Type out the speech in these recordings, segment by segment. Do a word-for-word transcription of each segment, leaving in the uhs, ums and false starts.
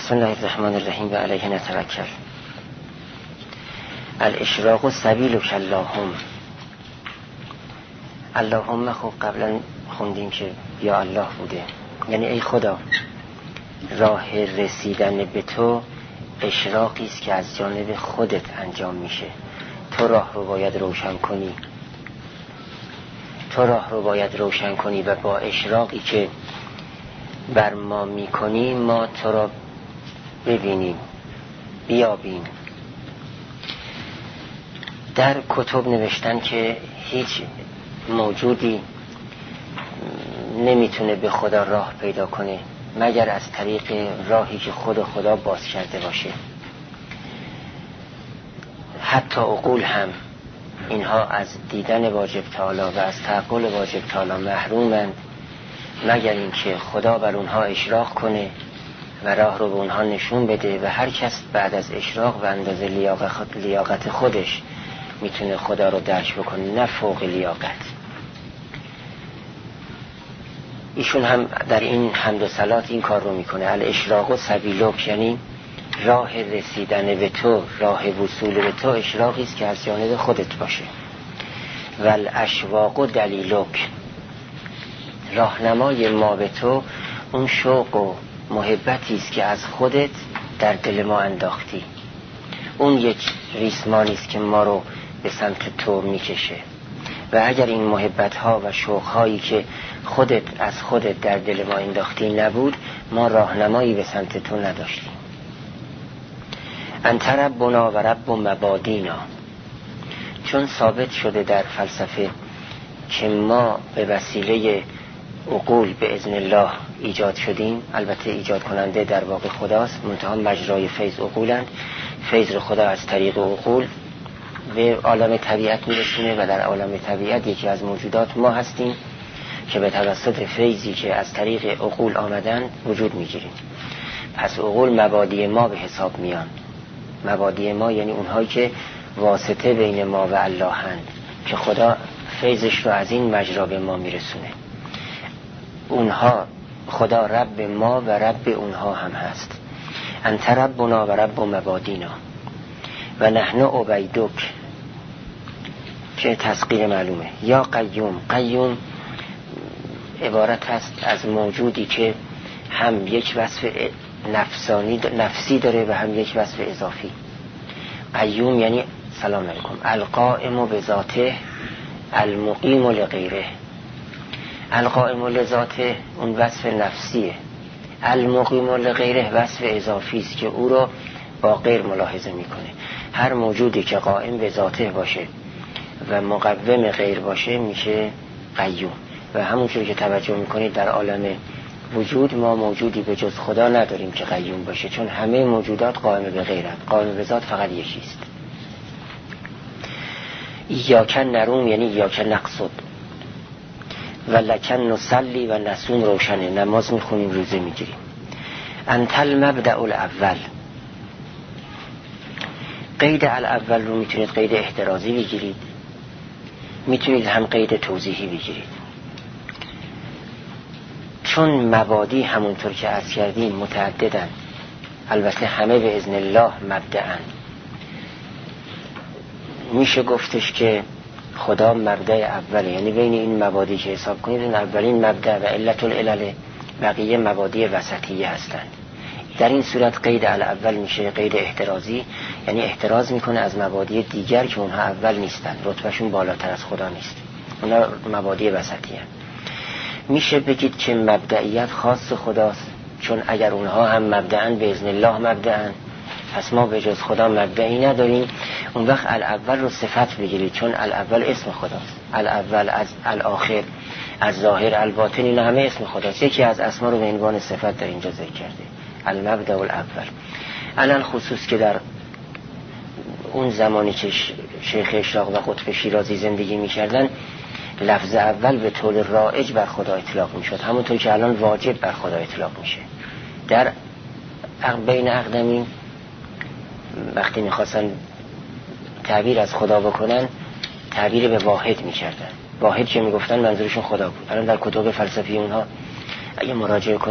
بسم الله الرحمن الرحیم و علیه نتوکل. الاشراق سبیلک اللهم. اللهم خب قبلا خوندیم که یا الله بوده، یعنی ای خدا راه رسیدن به تو اشراقی است که از جانب خودت انجام میشه. تو راه رو باید روشن کنی، تو راه رو باید روشن کنی و با اشراقی که بر ما میکنی ما تو را ببینیم، بیابیم. در کتب نوشتن که هیچ موجودی نمیتونه به خدا راه پیدا کنه مگر از طریق راهی که خود خدا باز کرده باشه. حتی عقول هم اینها از دیدن واجب تعالی و از تعقل واجب تعالی محرومند مگر اینکه خدا بر اونها اشراق کنه و راه رو به اونها نشون بده و هر کس بعد از اشراق و اندازه لیاقت لیاقت خودش میتونه خدا رو درک بکنه، نه فوق لیاقت. ایشون هم در این حمد و صلات این کار رو میکنه. الاشراق و سبیلک یعنی راه رسیدن به تو، راه وصول به تو اشراقی است که از جانب خودت باشه. و الاشواق و دلیلک، راهنمای ما به تو اون شوق و محبتی است که از خودت در دل ما انداختی. اون یک ریسمانی است که ما رو به سمت تو میکشه و اگر این محبت ها و شوق هایی که خودت از خودت در دل ما انداختی نبود ما راهنمایی به سمت تو نداشتیم. انت ربنا و رب مبادینا، چون ثابت شده در فلسفه که ما به وسیله عقول به اذن الله ایجاد شدیم، البته ایجاد کننده در واقع خداست، منتها مجرای فیض عقولند. فیض خدا از طریق عقول به عالم طبیعت میرسونه و در عالم طبیعت یکی از موجودات ما هستیم که به توسط فیضی که از طریق عقول آمدن وجود میگیریم. پس عقول مبادی ما به حساب میان. مبادی ما یعنی اونهایی که واسطه بین ما و الله هند که خدا فیضش رو از این مجرا به ما میرسونه. اونها خدا رب ما و رب اونها هم هست. انت ربنا و رب مبادینا و نحن عبیدک، که تسقیر معلومه. یا قیوم، قیوم عبارت هست از موجودی که هم یک وصف نفسانی نفسی داره و هم یک وصف اضافی. قیوم یعنی سلام علیکم القائم بذاته المقیم لغیره. القائم لذاته اون وصف نفسیه، المقیم لغیره وصف اضافی است که او رو با غیر ملاحظه میکنه. هر موجودی که قائم به ذاته باشه و مقوم غیر باشه میشه قیوم. و همونجور که توجه میکنید در عالم وجود ما موجودی به جز خدا نداریم که قیوم باشه، چون همه موجودات قائم به غیرند. قائم به ذات فقط یکیست. ایاک نروم یعنی ایاک نقصد و لکن نصلی و نصوم روشنه، نماز میخونیم روزه میگیریم. انت المبدأ الاول، قید الاول رو میتونید قید احترازی بگیرید، میتونید هم قید توضیحی بگیرید. چون مبادی همونطور که عرض کردیم متعددن، البته همه به اذن الله مبدأن، میشه گفتش که خدا مبدأ اوله، یعنی بین این مبادی که حساب کنید این اولین مبدأ و علت العلل، بقیه مبادی وسطیه هستند. در این صورت قید الاول میشه قید احترازی، یعنی احتراز میکنه از مبادی دیگر که اونها اول نیستن، رتبهشون بالاتر از خدا نیست، اونها مبادی وسطیه. میشه بگید که مبدئیت خاص خداست، چون اگر اونها هم مبدأن به اذن الله مبدأن، پس ما به جز خدا مبدئی نداریم. اون وقت الاول رو صفت بگیرید، چون الاول اسم خداست. الاول از الاخر از ظاهر الباطن اینا همه اسم خداست. یکی از اسما رو به عنوان صفت در اینجا ذکر کرده، المبدأ الاول. الان خصوص که در اون زمانی که شیخ اشراق و قطب شیرازی زندگی می‌کردن لفظ اول به طور رایج بر خدا اطلاق می‌شد، همونطور که الان واجب بر خدا اطلاق میشه. در بین اقدمین وقتی میخواستن تعبیر از خدا بکنن تعبیر به واحد میکردن. واحد که میگفتن منظورشون خدا بود. الان در کتب فلسفی اونها اگه مراجعه کنید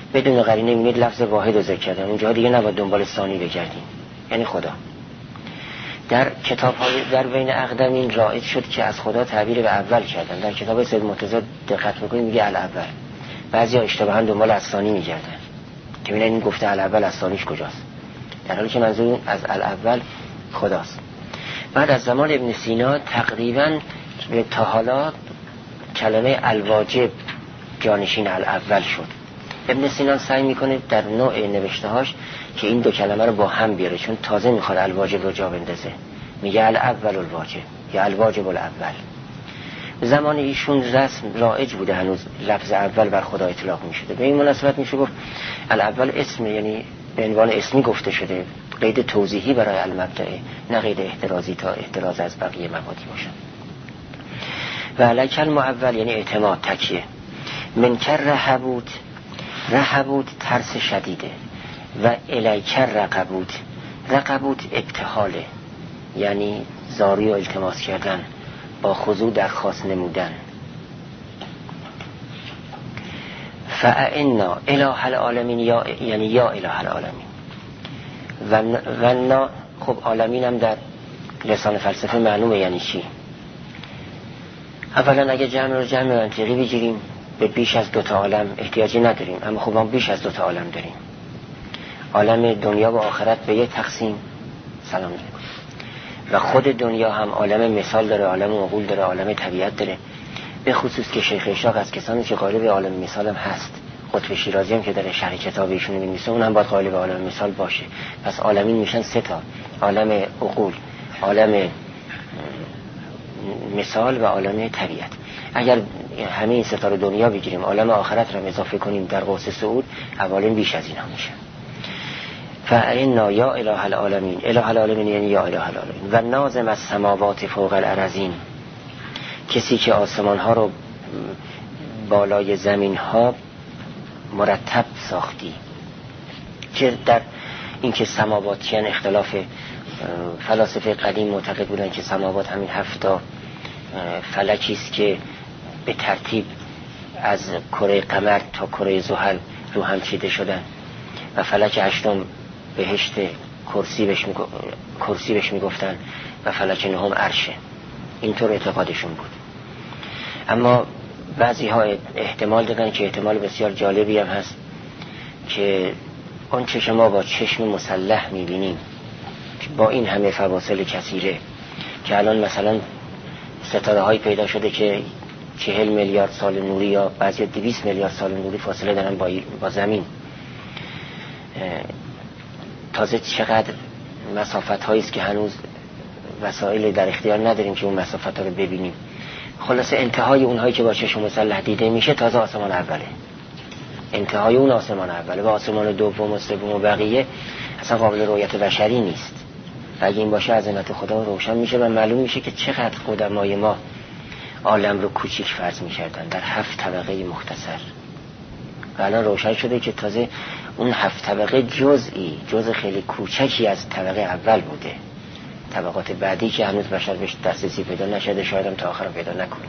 بدون قرینه میبینید لفظ واحد رو ذکر کردن، اونجا دیگه نباید دنبال ثانی بگردیم، یعنی خدا. در کتاب های در بین اقدمین رایج شد که از خدا تعبیر به اول کردن. در کتاب سید مرتضی دقت میکنید میگه الاول، بعضیا اشتباها دنبال الثانی میگردن که میگن این گفته الاول الثانیش کجاست، در حالی که منظور از الاول خداست. بعد از زمان ابن سینا تقریبا تا حالا کلمه الواجب جانشین الاول شد. ابن سینا سعی میکنه در نوع نوشتهاش که این دو کلمه رو با هم بیاره، چون تازه میخواد الواجب رو جا بندازه، میگه الاول الواجب یا الواجب الاول. زمان ایشون رسم رایج بوده، هنوز لفظ اول بر خدا اطلاق میشده. به این مناسبت میشه گفت الاول اسم، یعنی به عنوان اسمی گفته شده، قید توضیحی برای المبدأ، نه قید احترازی تا احتراز از بقیه مبادی باشه. و علیک المعول یعنی اعتماد، تکیه. منکر رهبود، رهبود ترس شدیده، و الیک رقبود، رقبود ابتحاله، یعنی زاری و التماس کردن، با خضوع درخواست نمودن. فاعنا اله العالمین، یا یعنی یا اله العالمین. و و نا خب عالمین هم در لسان فلسفه معلومه یعنی چی. اولا اگه جمع رو جمع منطقی بگیریم به بیش از دوتا عالم احتیاجی نداریم، اما خب هم بیش از دوتا عالم داریم. عالم دنیا و آخرت به یک تقسیم سلام علیکم، و خود دنیا هم عالم مثال داره، عالم عقول داره، عالم طبیعت داره. به خصوص که شیخ اشراق از کسانی که قالب عالم مثال هم هست. قطب شیرازی هم که در شرح کتاب ایشون می‌نویسه اون هم باید قالب عالم مثال باشه. پس عالمین میشن سه تا، عالم عقول، عالم مثال و عالم طبیعت. اگر همه این ستاره دنیا بگیریم، عالم آخرت رو اضافه کنیم در قوس صعود، عوالم بیش از اینا میشه. فانا یا اله العالمین، اله العالمین یعنی یا اله العالمین. و ناظم از سماوات فوق الارضین، کسی که آسمان ها رو بالای زمین ها مرتب ساختی. که در این که سماواتیان اختلاف فلاسفه قدیم معتقد بودن که سماوات همین هفتا فلکی است که به ترتیب از کره قمر تا کره زحل رو هم چیده شدن، و فلک هشتم بهشت کرسی بهش می کرسی بهش میگفتن و فلک نهم عرشه. اینطور اعتقادشون بود. اما بعضی ها احتمال دادن که احتمال بسیار جالبی هم هست که اون چه که ما با چشم مسلح میبینیم با این همه فواصل کثیره، که الان مثلا ستاره هایی پیدا شده که چهل میلیارد سال نوری یا بعضی دویست میلیارد سال نوری فاصله دارن با, با زمین. تازه چقدر مسافت هایی است که هنوز وسایل در اختیار نداریم که اون مسافت ها رو ببینیم. خلاصه انتهای اونهایی که با چشم مسلح دیده میشه تازه آسمان اوله، انتهای اون آسمان اوله، و آسمان دوم و سوم و بقیه اصلا قابل رؤیت بشری نیست. و اگه این باشه عظمت خدا روشن میشه و معلوم میشه که چقدر قدمای ما عالم رو کوچیک فرض میکردن در هفت طبقه مختصر، و الان روشن شده که تازه اون هفت طبقه جزئی جزء خیلی کوچکی از طبقه اول بوده. طبقات بعدی که هنوز بشر بهش دسترسی پیدا نشده، شاید هم تا آخر پیدا نکنه.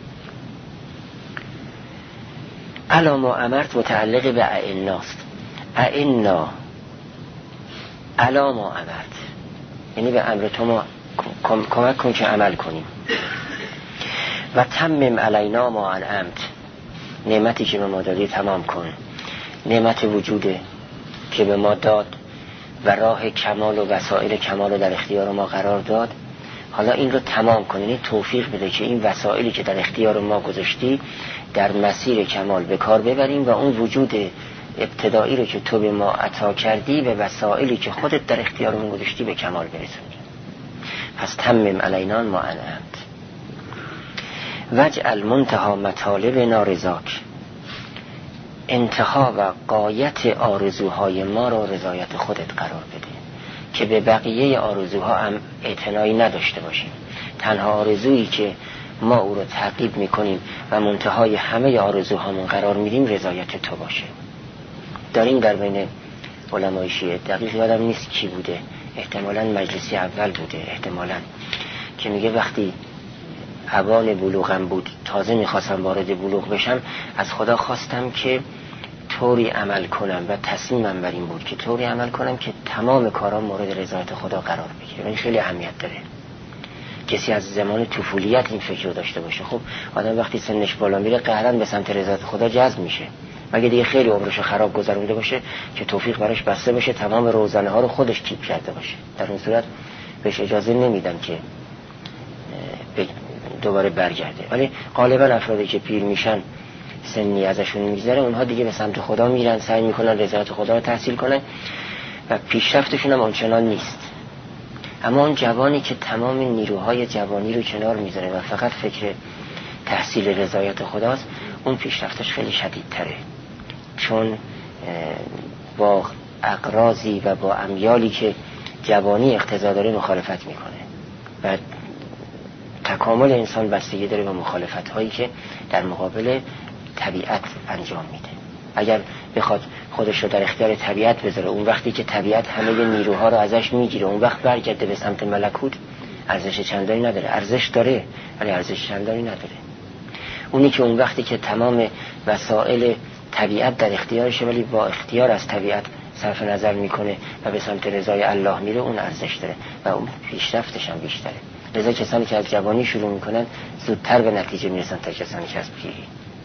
الا ما امرت متعلق به اعناست. اعنا الا ما امرت یعنی به امر تو ما کمک کن که عمل کنیم. و تمم علینا ما انعمت، نعمتی که به ما دادی تمام کن. نعمت وجوده که به ما داد و راه کمال و وسایل کمال رو در اختیار ما قرار داد، حالا این رو تمام کن، یعنی توفیق بده که این وسایلی که در اختیار ما گذاشتی در مسیر کمال به کار ببریم، و اون وجود ابتدایی رو که تو به ما عطا کردی به وسایلی که خودت در اختیار ما گذاشتی به کمال برسونی. پس تمم علینا ما انعمت. وجعل منتهی مطالب نارضاک، انتها و غایت آرزوهای ما رو رضایت خودت قرار بده، که به بقیه آرزوها هم اعتنایی نداشته باشیم. تنها آرزویی که ما او رو تعقیب میکنیم و منتهای همه آرزوهامون قرار میدیم رضایت تو باشه. داریم در بین علمای شیعه، دقیق یادم نیست کی بوده، احتمالاً مجلسی اول بوده احتمالاً، که میگه وقتی اوان بلوغم بود، تازه میخواستم وارد بلوغ بشم، از خدا خواستم که طوری عمل کنم و تصمیمم بر این بود که طوری عمل کنم که تمام کارام مورد رضایت خدا قرار بگیره. این خیلی اهمیت داره. کسی از زمان طفولیت این فکر رو داشته باشه، خب آدم وقتی سنش بالا میره قهرن به سمت رضایت خدا جذب میشه. مگه دیگه خیلی عمرشو خراب گذرونده باشه که توفیق براش بسته باشه تمام روزنه ها رو خودش کیپ کرده باشه، در اون صورت بهش اجازه نمیدن که دوباره برگرده. ولی غالبا افرادی که پیر میشن سنی ازشون میگذره، اونها دیگه به سمت خدا میرن، سعی میکنن رضایت خدا رو تحصیل کنن و پیشرفتشون هم آنچنان نیست. اما اون جوانی که تمام نیروهای جوانی رو کنار میذاره و فقط فکر تحصیل رضایت خداست، اون پیشرفتش خیلی شدیدتره، چون با اقراضی و با امیالی که جوانی اقتضا داره مخالفت میکنه و تکامل انسان بستگی داره به مخالفت هایی که در مقابل طبیعت انجام میده. اگر بخواد خودش رو در اختیار طبیعت بذاره، اون وقتی که طبیعت همه نیروها رو ازش میگیره، اون وقت برگرده به سمت ملکوت، ارزش چندانی نداره. ارزش داره ولی ارزش چندانی نداره. اونی که اون وقتی که تمام وسایل طبیعت در اختیارشه ولی با اختیار از طبیعت صرف نظر میکنه و به سمت رضای الله میره، اون ارزش داره و اون پیشرفتش هم بیشتره. لذا کسانی که از جوانی شروع میکنن زودتر به نتیجه میرسن تا کسانی که از پیری.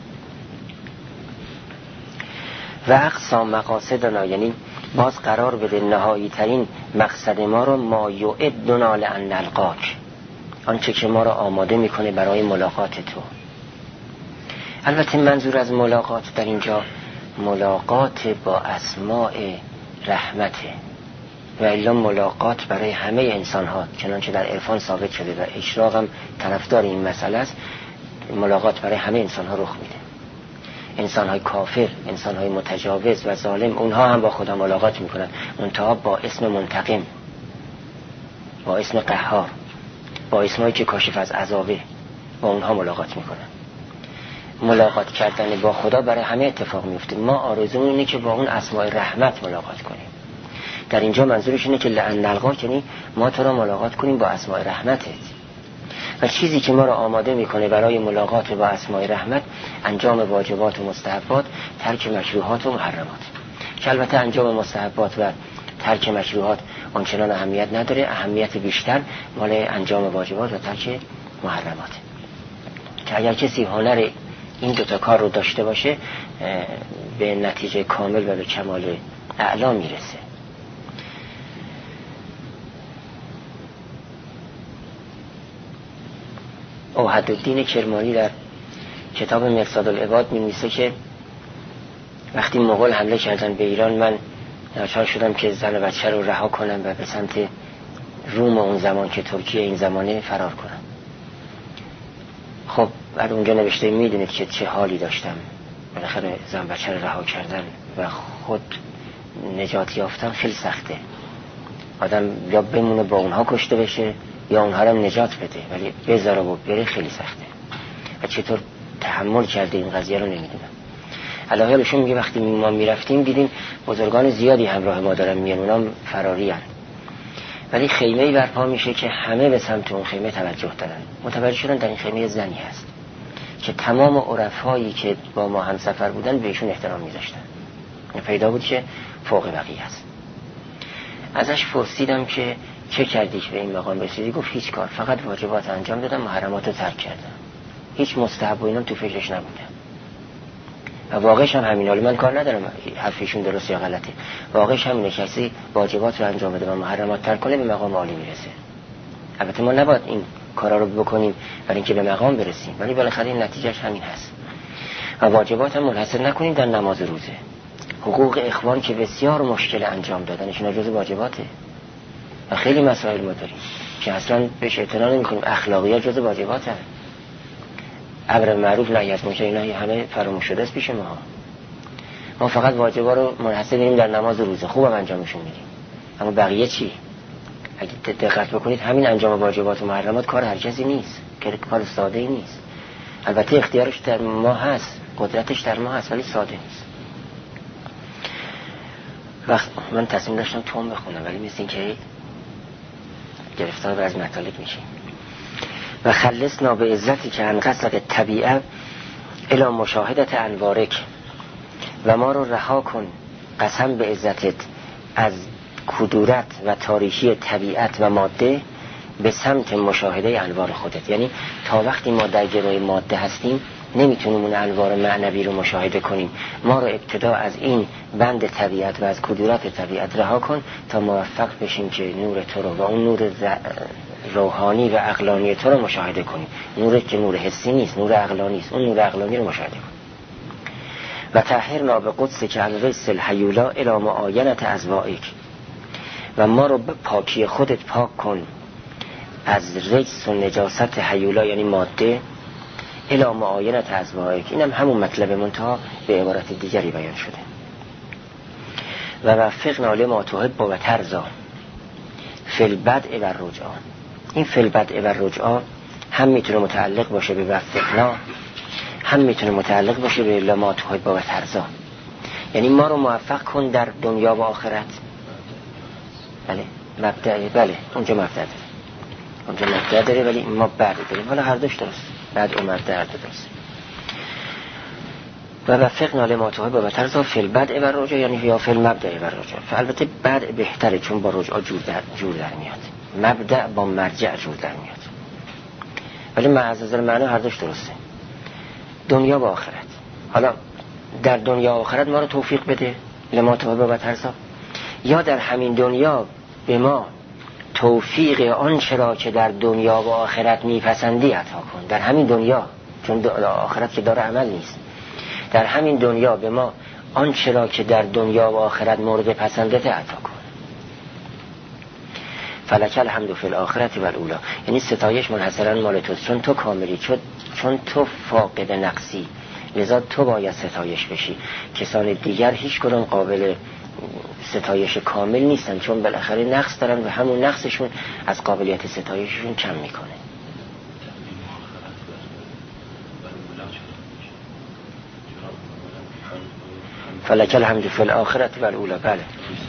و اقصا مقاصدنا، یعنی باز قرار بده نهایی ترین مقصد ما رو، ما یعدنا لان نلقاک، آنچه که ما رو آماده میکنه برای ملاقات تو. البته منظور از ملاقات در اینجا ملاقات با اسماء رحمته و الا ملاقات برای همه انسان ها، چنانچه در عرفان ثابت شده و اشراق هم طرفدار این مسئله است. ملاقات برای همه انسان ها رخ میده. انسان های کافر، انسان های متجاوز و ظالم، اونها هم با خدا ملاقات میکنن، منتها با اسم منتقم، با اسم قهار، با اسمایی که کاشف از عذابه، با اونها ملاقات میکنن. ملاقات کردن با خدا برای همه اتفاق میفته. ما آرزومون اینه که با اون اسماء رحمت ملاقات کنیم. در اینجا منظورش اینه که لعن نلقاک، یعنی ما تو را ملاقات کنیم با اسماء رحمتت. و چیزی که ما را آماده میکنه برای ملاقات با اسماء رحمت انجام واجبات و مستحبات، ترک مکروهات و محرمات. که البته انجام مستحبات و ترک مکروهات آنچنان اهمیت نداره، اهمیت بیشتر مال انجام واجبات و ترک محرمات. که اگر کسی هنر این دوتا کار رو داشته باشه به نتیجه کامل و به کمال اعلا میرسه. اوحدالدین کرمانی در کتاب مرصاد العباد می‌نویسه که وقتی مغول حمله کردن به ایران، من ناچار شدم که زن و بچه رو رها کنم و به سمت روم اون زمان که ترکیه این زمانه فرار کنم. خب بعد اونجا نوشته میدونید که چه حالی داشتم. بالاخره زن بچه رو رها کردن و خود نجات یافتن خیلی سخته. آدم یا بمونه با اونها کشته بشه یا اونها رو نجات بده، ولی بذاره و بره خیلی سخته. و چطور تحمل کرده این قضیه رو نمیدونم. علاوه حالشون میگه وقتی ما میرفتیم دیدیم بزرگان زیادی همراه ما دارن میان، اونام فراری هن. ولی خیمه‌ای برپا میشه که همه به سمت اون خیمه توجه دارن. متوجه شدن در این خیمه زنی هست که تمام عرفایی که با ما هم سفر بودن بهشون احترام میذاشتن. پیدا بود که فوق بقیه هست. ازش پرسیدم که چه کردی که به این مقام رسیدی؟ گفت هیچ کار، فقط واجبات انجام دادم، محرمات رو ترک کردم، هیچ مستحب و اینا تو فکرش نبودم. و واقعش هم همین. حالا من کار ندارم حرفشون درست یا غلطه، واقعش همینه. کسی واجبات رو انجام بده و محرمات ترک کنه به مقام عالی میرسه. البته ما نباید این کارا رو بکنیم برای اینکه به مقام برسیم، ولی بالاخره این نتیجهش همین هست. و واجبات هم منحصر نکنیم در نماز روزه. حقوق اخوان که بسیار مشکل انجام دادنشون جزء واجباته و خیلی مسائل ما داریم که اصلا بهش اعتنا نمی‌کنیم. اخلاقیات جزء واجباته. امر معروف نهی از منکر اینا همه فراموش شده است پیش ما. ما فقط واجبا رو منحصر می‌کنیم در نماز روزه، خوبم انجامشون میدیم. اما بقیه چی؟ اگه دقت بکنید همین انجام واجبات و محرمات کار هر کسی نیست، کار ساده‌ای نیست. البته اختیارش در ما هست، قدرتش در ما هست، ولی ساده نیست. وقت من تصمیم داشتم توم بخونم ولی مثل این که گرفتار بر از مطالب میشیم. و خلصنا به عزتی که انقصد طبیعه الی مشاهدت انوارک، و ما رو رها کن قسم به عزتت از کدورت و تاریکی طبیعت و ماده به سمت مشاهده انوار خودت. یعنی تا وقتی ما در گروه ماده هستیم نمیتونیم اون انوار معنوی رو مشاهده کنیم. ما رو ابتدا از این بند طبیعت و از کدورت طبیعت رها کن تا موفق بشیم که نور تو رو و اون نور روحانی و عقلانی تو رو مشاهده کنیم. نور که نور حسی نیست، نور عقلانی است، اون نور عقلانی رو مشاهده کنیم. و طهرنا به قدس که الرجس الحیولا الی معاینة ازوائک، و ما رو به پاکی خودت پاک کن از رجس و نجاست حیولا یعنی ماده الی معاینة ازوائک. اینم همون مطلب منتها به عبارت دیگری بیان شده. و وفقنا لما تحب و ترضی فی البدء و الرجعه. این فی البدء و الرجعه هم میتونه متعلق باشه به وفقنا، هم میتونه متعلق باشه به لما تحب و ترضی. یعنی ما رو موفق کن در دنیا و آخرت. بله مبدأ، بله اونجا مبدأ داره، اونجا مبدأ داره ولی ما بعد داریم. حالا هر دوش درست، بعد و مبدأ هر دو درست. و وفقنا لما تحب و ترضی فی البدء و الرجعه، یعنی یا فی المبدأ و الرجعه. البته بدء بهتره چون با رجعه جور در جور در میاد، مبدأ با مرجع جور در میاد، ولی از نظر معنا هر دوش درسته. دنیا و آخرت. حالا در دنیا و آخرت ما رو توفیق بده لما تحب و ترضی، یا در همین دنیا به ما توفیق آن چرا که در دنیا و آخرت میپسندی عطا کن. در همین دنیا، چون آخرت که داره عمل نیست، در همین دنیا به ما آن چرا که در دنیا و آخرت مورد پسندت عطا کن. فلک الحمد فی الاخرة و الاولی، یعنی ستایش منحصرا مال توست، چون تو کاملی، چون, چون تو فاقد نقصی، لذا تو باید ستایش بشی. کسان دیگر هیچ کدوم قابل ستایش کامل نیستن، چون بالاخره نقص دارن و همون نقصشون از قابلیت ستایششون کم میکنه. فلک الحمد فی الاخرة و الاولی. بله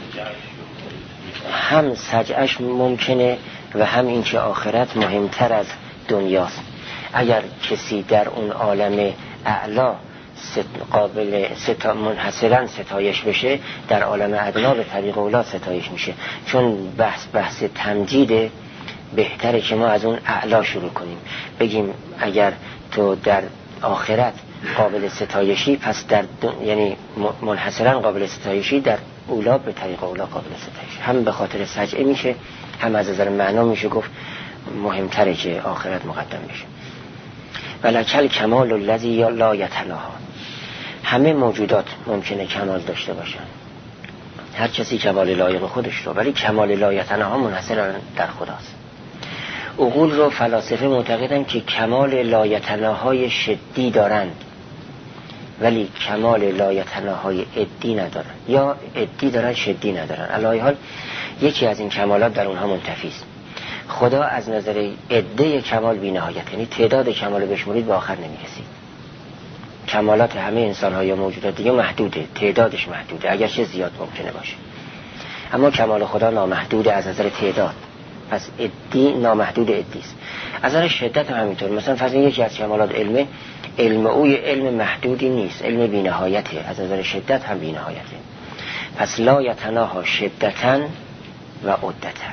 هم سجعش ممکنه و هم این که آخرت مهمتر از دنیاست. اگر کسی در اون عالم اعلا ست قابل ستا منحصرا ستایش بشه، در عالم ادنا به طریق اولا ستایش میشه. چون بحث بحث تمجیده، بهتره که ما از اون اعلا شروع کنیم، بگیم اگر تو در آخرت قابل ستایشی، پس در یعنی منحصرا قابل ستایشی، در اولا به طریق اولا قابل ستایش. هم به خاطر سجعه میشه، هم از نظر معنا میشه گفت مهمتره که آخرت مقدم بشه. ولکل کمال الذی لا یتناها. همه موجودات ممکنه کمال داشته باشن، هر کسی کمال لایق خودش رو، ولی کمال لا یتناها منحصر در خداست. عقول رو فلاسفه معتقدن که کمال لا یتناهای شدی دارند ولی کمال لا یتناهای عدی ندارن، یا عدی دارن شدی ندارن. علی حال یکی از این کمالات در اونها منتفی است. خدا از نظر عده کمال بی نهایت، یعنی تعداد کمال بشمرید به آخر نمیرسید. کمالات همه انسان ها یا موجودات دیگه محدوده، تعدادش محدوده، اگرچه زیاد ممکنه باشه، اما کمال خدا نامحدوده از نظر تعداد. پس عدی نامحدود عدی است. از نظر شدت هم همینطور. مثلا فرض یکی از کمالات علمه، علم او علم محدودی نیست، علم بی نهایته، از نظر شدت هم بی نهایته. پس لا یتناها شدتن و عدتن.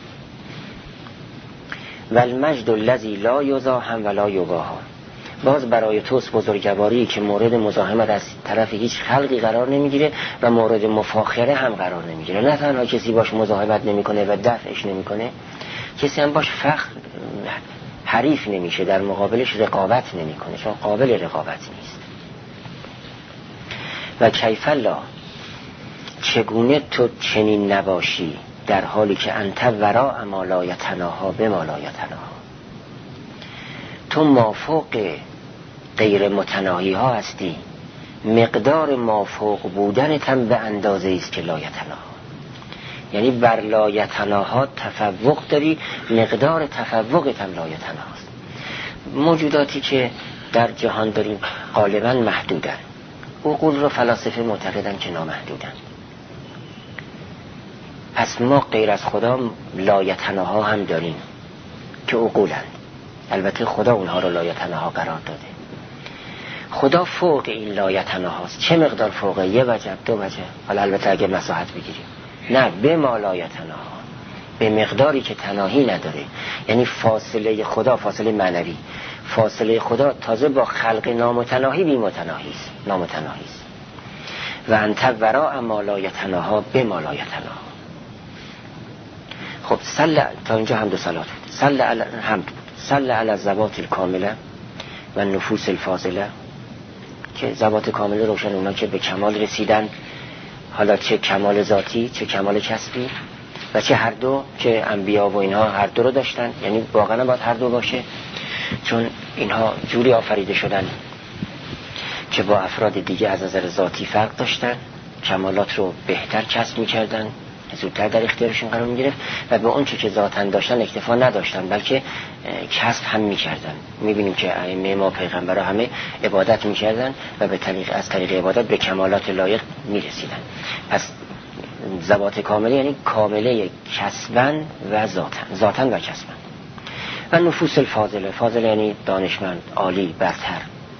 و المجد الذی لا یزاحم ولا یباها. باز برای توست بزرگواری که مورد مزاحمت از طرف هیچ خلقی قرار نمیگیره و مورد مفاخره هم قرار نمیگیره. نه تنها کسی باش مزاحمت نمیکنه و دفعش نمیکنه، کسی هم باش فخر حریف نمیشه، در مقابلش رقابت نمیکنه، چون قابل رقابت نیست. و کیف لا، چگونه تو چنین نباشی در حالی که انت وراء ما لا یتناها بما لا یتناها. تو مافوق غیر متناهی ها هستی، مقدار مافوق بودنت هم به اندازه است که لا یتناها، یعنی بر لا یتناها تفوق داری، مقدار تفوقت هم لا یتناهاست. موجوداتی که در جهان داریم غالبا محدودن، عقول رو فلاسفه معتقدن که نامحدودن. پس ما غیر از خدا لایتناها هم داریم که عقولن، البته خدا اونها رو لایتناها قرار داده. خدا فوق این لایتناهاست. چه مقدار فوقه؟ یه وجب، دو وجب، حالا البته اگه مساحت بگیریم، نه به ما لایتناها، به مقداری که تناهی نداره. یعنی فاصله خدا فاصله معنوی، فاصله خدا تازه با خلق نامتناهی بی متناهی است، نامتناهی است. و انت وراء ما لایتناها به ما لایتناها. خب صل تا اینجا حمد و صلات بود. صل علی حمد بود. صل علی الذوات الکامله و نفوس الفاضله، که ذوات کامله روشن، اونا که به کمال رسیدن، حالا چه کمال ذاتی چه کمال کسبی و چه هر دو، که انبیا و اینها هر دو رو داشتن. یعنی واقعا باید هر دو باشه، چون اینها جوری آفریده شدن که با افراد دیگه از نظر ذاتی فرق داشتن، کمالات رو بهتر کسب می‌کردن، زودتر در اختیارشون قرار می‌گرفت و به اون چه که ذاتاً داشتن اکتفا نداشتن، بلکه کسب هم می‌کردن. می‌بینیم که ائمه ما پیغمبرها همه عبادت می‌کردن و به طریق از طریق عبادت به کمالات لایق می‌رسیدن. پس ذوات کامله یعنی کامله کسبن و ذاتن، ذاتن و کسبن. و نفوس الفاضله، فاضله یعنی دانشمند، عالی، برتر.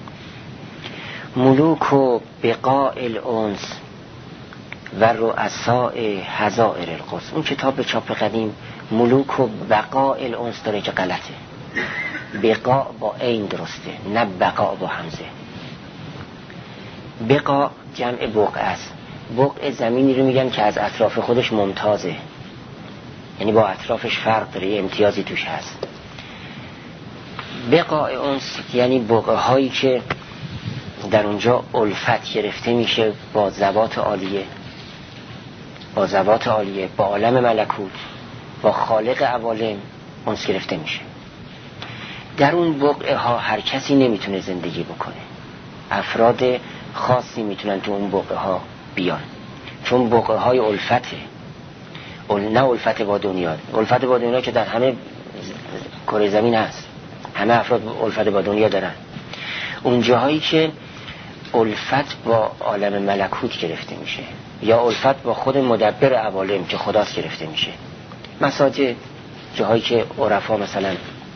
ملوک و بقاء الانس و رؤساء حضائر القدس. اون کتاب به چاپ قدیم ملوک و بقاء الانس داره که غلطه. بقاء با عین درسته، نه بقاء با همزه. بقاء جمع بقعه است. بقع زمینی رو میگن که از اطراف خودش ممتازه، یعنی با اطرافش فرق داره، امتیازی توش هست. بقاء انس یعنی بقعه هایی که در اونجا الفت گرفته میشه با ذوات عالیه، با ذوات عالیه، با عالم ملکوت، با خالق عوالم انس گرفته میشه. در اون بقعه ها هر کسی نمیتونه زندگی بکنه، افراد خاصی میتونن تو اون بقعه ها بیان، چون بقعه های الفته، نه الفت با دنیا. الفت با دنیا که در همه کره زمین هست، همه افراد الفت با دنیا دارن. اون جاهایی که الفت با عالم ملکوت گرفته میشه یا الفت با خود مدبر عوالم که خداست گرفته میشه، مساجد، جاهایی که عرفا مثلا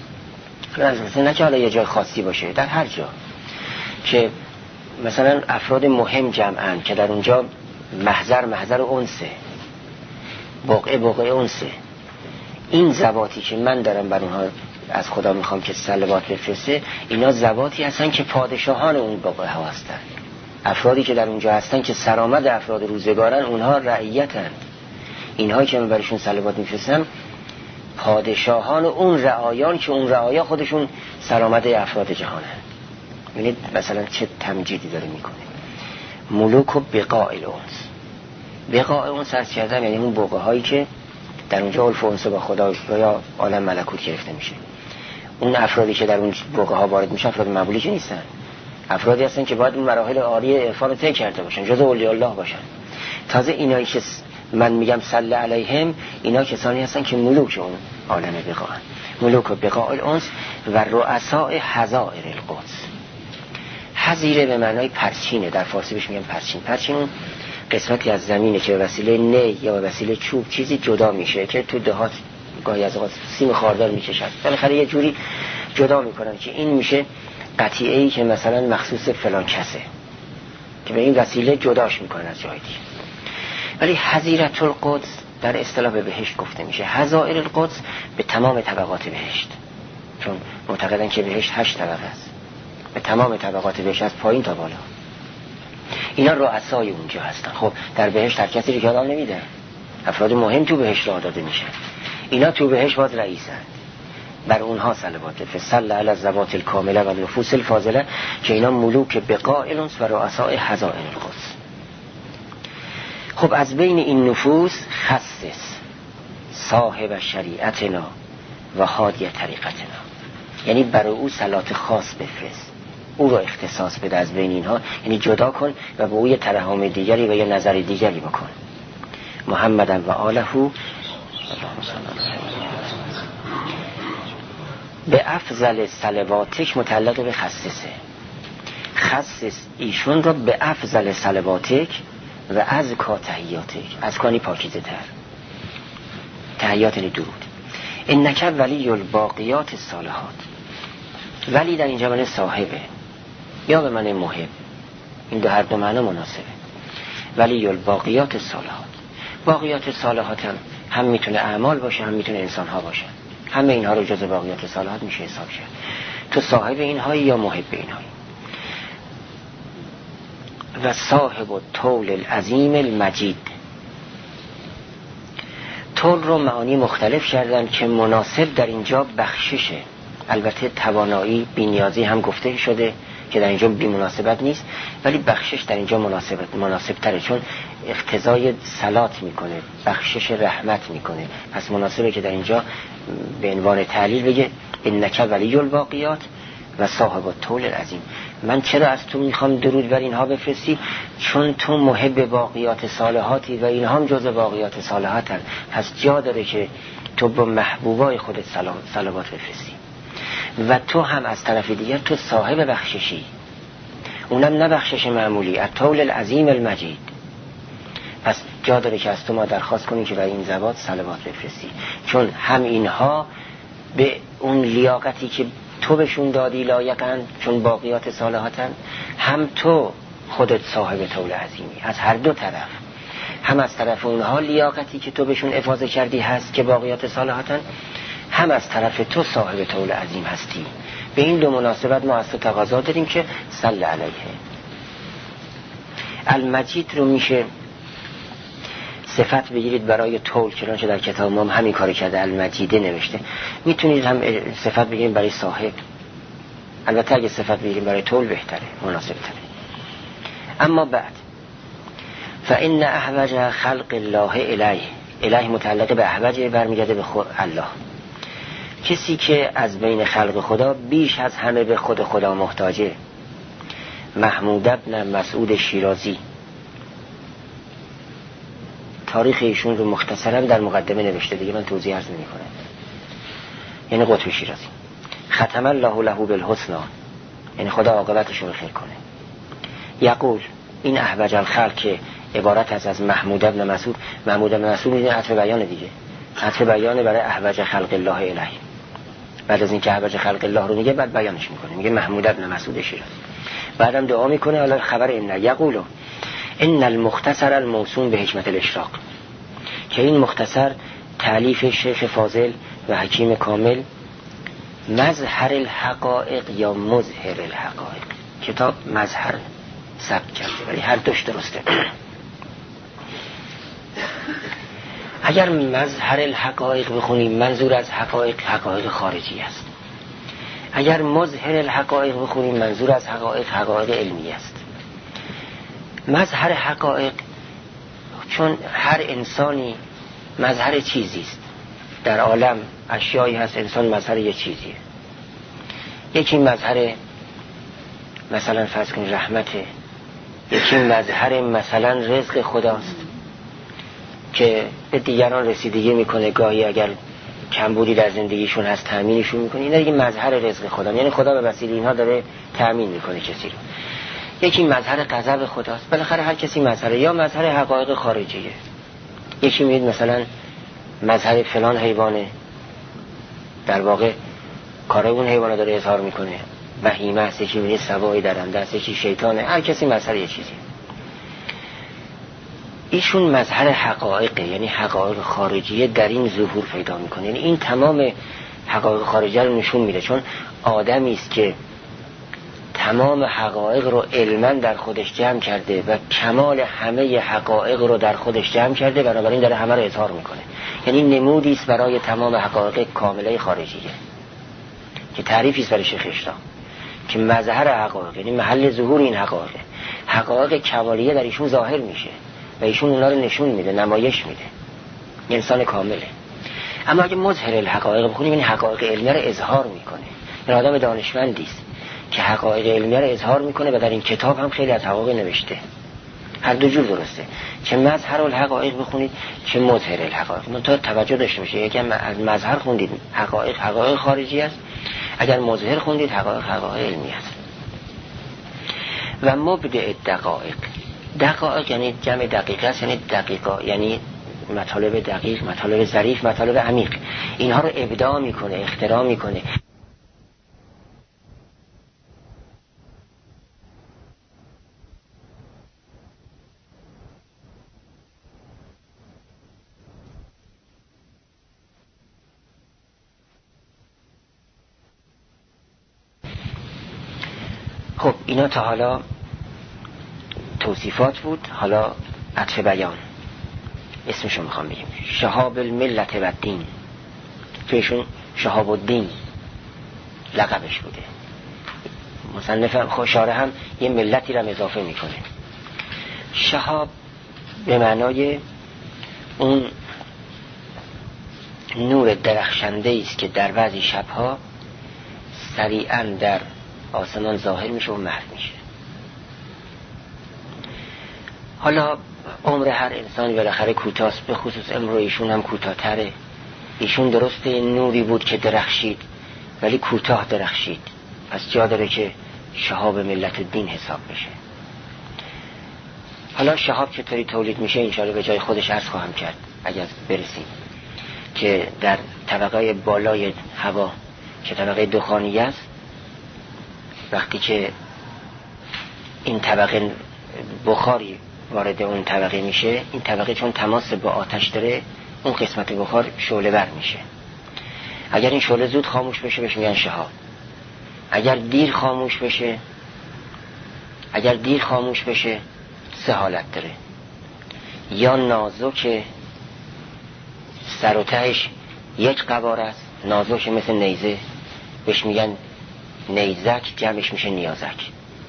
مثلا نه که حالا یه جای خاصی باشه، در هر جا که مثلا افراد مهم جمعن که در اونجا محضر محضر انسه، بقعه بقعه انسه. این ذواتی که من دارم بر اونها از خدا میخوام که صلوات بفرسته، اینا ذواتی هستن که پادشاهان اون بقعه ها هستن. افرادی که در اونجا هستن که سرآمد افراد روزگارن، اونها رعیتن. اینها که من برشون صلوات میفرستم پادشاهان اون رعایان که اون رعایا خودشون سرآمد افراد جهانن. ببینید مثلا چه تمجیدی داره میکنه. ملوک و بقاء الانس. بقاء الانس از کردم یعنی اون بقعه هایی که در اونجا الف و انس با خدا یا عالم ملکوت گرفته میشه. اون افرادی که در اون بقعه ها وارد میشن افراد معمولی که نیستن، افرادی هستن که باید اون مراحل عالی عرفان رو طی کرده باشن، جزء اولیاء الله باشن. تازه اینایی که من میگم صلی علیهم، اینا کسانی هستن که ملوک اون عالم بقاء، ملوک و بقاء الانس و رؤساء حضائر القدس. حظیره به معنای پرچینه، در فارسی بهش میگن پرچین. پرچین اون قسمتی از زمینه که به وسیله نی یا به وسیله چوب چیزی جدا میشه، که تو دهات گاهی از اوقات سیم خاردار میکشن، بالاخره یه جوری جدا میکنن که این میشه قطعه‌ای که مثلا مخصوص فلان کسه، که به این وسیله جداش میکنن از جای دیگه. ولی حظیرة القدس در اصطلاح به بهشت گفته میشه. حظائر القدس به تمام طبقات بهشت، چون معتقدن که بهشت هشت طبقه است، به تمام طبقات بهشت از پایین تا بالا. اینا رؤسای اونجا هستن. خب در بهشت هر کسی رو یادم نمیده، افراد مهم تو بهشت راه داده میشن، اینا تو بهشت باز رئیسن. بر اونها صلوات فصل علی الذوات الکامله و نفوس الفاضله که اینا ملوک بقاء الانس و رؤساء حضائر القدس. خب از بین این نفوس خصص صاحب شریعتنا و هادی طریقتنا، یعنی برای او صلات خاص بفرست، او رو اختصاص بده از بین اینها، یعنی جدا کن و به او یه ترحم دیگری و یه نظر دیگری بکن. محمدن و آله به افضل صلواتک متعلق به خصصه. خصص ایشون رو به افضل صلواتک و از کا تحیاتک، از کانی پاکیزه تر، تحیات یعنی درود. انک ولی الباقیات الصالحات، ولی در اینجا معنی صاحبه، یا به معنی محب. این دو هر دو معنی مناسبه. ولی الباقیات الصالحات، باقیات صالحات هم هم میتونه اعمال باشه، هم میتونه انسان ها باشه. همه اینها رو جز باقیات صالحات میشه حساب شد. تو صاحب اینهایی یا محب اینهایی. و صاحب الطول العظیم المجید. طول رو معانی مختلف کردن که مناسب در اینجا بخششه. البته توانایی بی‌نیازی هم گفته شده که در اینجا بی مناسبت نیست، ولی بخشش در اینجا مناسبت مناسب تره، چون اقتضای صلات میکنه، بخشش رحمت میکنه. پس مناسبه که در اینجا به عنوان تعلیل بگه انک ولی الباقیات و صاحب الطول العظیم. من چرا از تو میخوام درود بر اینها بفرستی؟ چون تو محب باقیات صالحاتی و اینها هم جز باقیات صالحاتن. پس جا داره که تو با محبوبای خودت صلوات بفرستی. و تو هم از طرف دیگر تو صاحب بخششی، اونم نه بخشش معمولی، الطول العظیم المجید. پس جا داره که از تو ما درخواست کنیم که برای این زوات صلوات بفرستی، چون هم اینها به اون لیاقتی که تو بهشون دادی لایقن، چون باقیات صالحاتن، هم تو خودت صاحب طول عظیمی. از هر دو طرف، هم از طرف اونها لیاقتی که تو بهشون افاضه کردی هست که باقیات صالحاتن، هم از طرف تو صاحب طول عظیم هستی. به این دو مناسبت ما از تو تقاضا داریم که صلی علیه. المجید رو میشه صفت بگیرید برای طول، چنانچه در کتاب ما همین کاری کرده، المجیده نوشته. میتونید هم صفت بگیرید برای صاحب. البته اگه صفت بگیرید برای طول بهتره، مناسب تره. اما بعد فإن احوج خلق الله الیه، الیه متعلق به احوج برمیگرده به خود الله. کسی که از بین خلق خدا بیش از همه به خود خدا محتاجه. محمود ابن مسعود شیرازی، تاریخ ایشون رو مختصرا در مقدمه نوشته، دیگه من توضیح عرض نمی کنم. یعنی قطب شیرازی، ختم الله له بالحسنى، یعنی خدا عاقبتش رو خیر کنه. یقول این احوج الخلق که عبارت از از محمود ابن مسعود، محمود ابن مسعود این عطف بیان دیگه، عطف بیان برای احوج خلق الله الیه. بعد از اینکه احوج خلق الله رو میگه بعد بیانش میکنه، میگه محمود ابن مسعود شیرازی. بعدم دعا میکنه حالا خبر این یقولو ان المختصر الموسوم به حکمت الاشراق، که این مختصر تالیف شیخ فاضل و حکیم کامل، مظهر الحقائق یا مظهر الحقائق، کتاب مظهر ثبت کرده ولی هر دوش درسته. اگر مظهر الحقائق بخونیم منظور از حقایق حقایق خارجی است، اگر مظهر الحقائق بخونیم منظور از حقایق حقایق علمی است. مظهر حقایق چون هر انسانی مظهر چیزی است، در عالم اشیایی هست انسان مظهر یه چیزیه. یکی مظهر مثلا فرض کن رحمته، یکی مظهر مثلا رزق خداست که به دیگران رسیدگی میکنه، گاهی اگر کمبودی در زندگیشون هست تأمینشون میکنه. اینا دیگه مظهر رزق خدا، یعنی خدا به وسیله اینها داره تأمین میکنه کسی رو. یکی مظهر غضب خداست. بالاخره هر کسی مظهر، یا مظهر حقایق خارجیه. یکی میگه مثلا مظهر فلان حیوانه، در واقع کارای اون حیوانه داره اظهار میکنه، بهیمه است، یکی میگه سوای درنده است، یکی شیطانه، هر کسی مظهر یه چیزی. ایشون مظهر حقایقه، یعنی حقایق خارجیه در این ظهور پیدا میکنه. یعنی این تمام حقایق خارجیه رو نشون میده، چون آدمی است که تمام حقایق رو علما در خودش جمع کرده و کمال همه حقایق رو در خودش جمع کرده، بنابراین داره همه رو اظهار میکنه. یعنی نمودی است برای تمام حقایق کامله خارجیه که تعریفی است برای شیخ اشراق که مظهر حقایق، یعنی محل ظهور این حقایق، حقایق کمالیه در ایشون ظاهر میشه و ایشون اونا رو نشون میده، نمایش میده. انسان کامله. اما اگه مظهر الحقایق بخونیم، این حقایق علمی رو اظهار میکنه. این آدم دانشمندی است که حقایق علمی رو اظهار میکنه و در این کتاب هم خیلی از حقایق نوشته. هر دو جور درسته، چه مظهر الحقایق بخونید چه مظهر الحقایق. من تا توجه داشته باشید، یکی از مظهر خوندید حقایق حقایق خارجی است، اگر مظهر خوندید حقایق حقایق علمی است. و مبدع دقایق، دقایق یعنی جمع دقیقه است، یعنی دقیقا، یعنی مطالب دقیق، مطالب ظریف، مطالب عمیق. اینها رو ابداع میکنه، اختراع میکنه. خب اینا تا حالا توصیفات بود. حالا عطف بیان، اسمشو میخوام بگیم. شهاب الملت و الدین، تویشون شهاب الدین لقبش بوده. مصنف هم شارح هم یه ملتی رو اضافه میکنه. شهاب به معنای اون نور درخشنده است که در بعضی شبها سریعا در آسمان ظاهر میشه و محو میشه. حالا عمر هر انسانی بالاخره کوتاست، به خصوص عمر ایشون هم کوتاه‌تره. ایشون درسته نوری بود که درخشید ولی کوتاه درخشید، پس جا داره که شهاب ملت الدین حساب بشه. حالا شهاب چطوری تولید میشه انشاءالله به جای خودش عرض خواهم کرد اگر برسیم، که در طبقه بالای هوا که طبقه دخانی است، وقتی که این طبقه بخاری وارد اون طبقه میشه، این طبقه چون تماس با آتش داره اون قسمت بخار شعله ور میشه. اگر این شعله زود خاموش بشه بهش میگن شهاب. اگر دیر خاموش بشه اگر دیر خاموش بشه سه حالت داره: یا نازک سر و تهش یک قبار است، نازک مثل نیزه بهش میگن نیزک، جمعش میشه نیازک.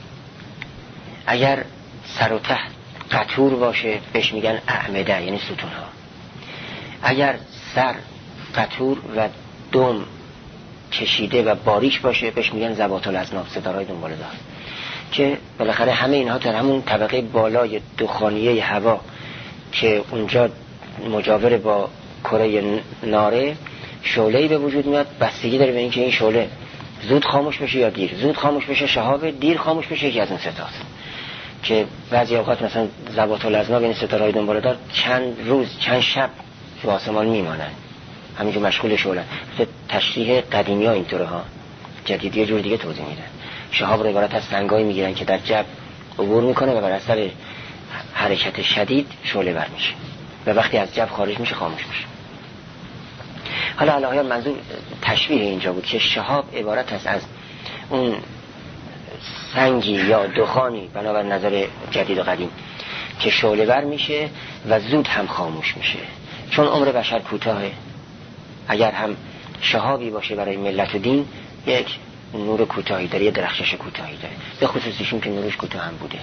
اگر سر و ته قطور باشه بهش میگن اعمده، یعنی ستون ها. اگر سر قطور و دم کشیده و باریک باشه بهش میگن ذوات الاذناب، ستارهای دنباله دار. که بالاخره همه اینها در همون طبقه بالای دخانیه هوا که اونجا مجاور با کره ناره شعله‌ای به وجود میاد، بستگی داره به اینکه این شعله زود خاموش بشه یا دیر. زود خاموش بشه شهاب، دیر خاموش بشه یکی از اون ستاست. که بعضی اوقات مثلا ذوات الاذناب یعنی ستارهای دنباله دار چند روز چند شب تو آسمان میمانن، همینجور مشغول شعله. تشریح قدیمی ها اینطوره ها، جدیدی یه جور دیگه توضیح میدن. شهاب رو عبارت از سنگایی میگیرن که در جو عبور میکنه و بر اثر حرکت شدید شعله ور میشه و وقتی از جو خارج میشه خاموش میشه. حالا الهی منظور تشبیه اینجا بود که شهاب عبارت است از اون سنگی یا دخانی بنابر نظر جدید و قدیم که شعله ور میشه و زود هم خاموش میشه. چون عمر بشر کوتاهه، اگر هم شهابی باشه برای ملت و دین یک نور کوتاهی داره، یه درخشش کوتاهی داره، به خصوصیشون که نورش کوتاه هم بوده